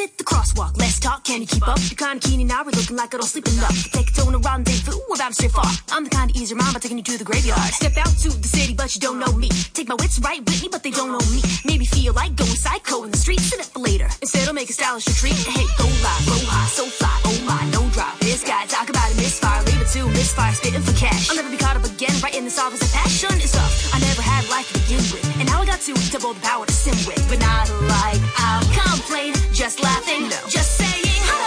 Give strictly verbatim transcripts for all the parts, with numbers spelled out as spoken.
hit the crosswalk, let's talk, can you keep up? You're kinda keen and now we're looking like I don't sleep enough. Take a toe on a rendezvous without a straight far. I'm the kind of easier mind by taking you to the graveyard. Step out to the city but you don't know me. Take my wits right with me but they don't know me. Maybe feel like going psycho in the streets, save it for later. Instead I'll make a stylish retreat. Hey, go live, go high, so fly, oh my, no drop. This guy, talk about a misfire, leave it to misfire, spitting for cash. I'll never be caught up again, right in this office of passion and stuff. I never had life to begin with, and now I got to double the power to sim with. But not like I'll complain, just laughing, no. Just saying.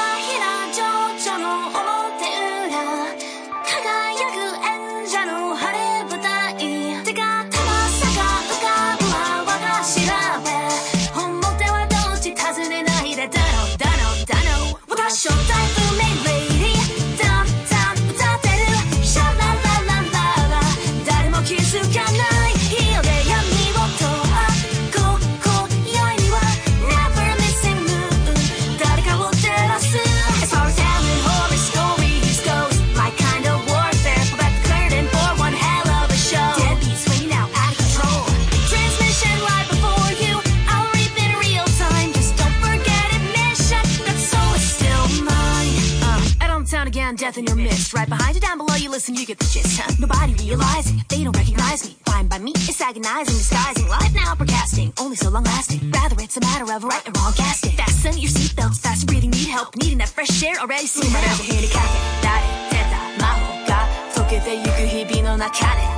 Death in your midst, right behind you, down below you listen, you get the gist, huh? Nobody realizing, they don't recognize me. Fine by me, it's agonizing, disguising. Life now broadcasting, only so long lasting. Rather it's a matter of right and wrong casting. Fasten your seatbelts, faster breathing, need help. Needing that fresh air, already seen my head. Dare, teta, maho ga, tokete yuku hibi no naka de.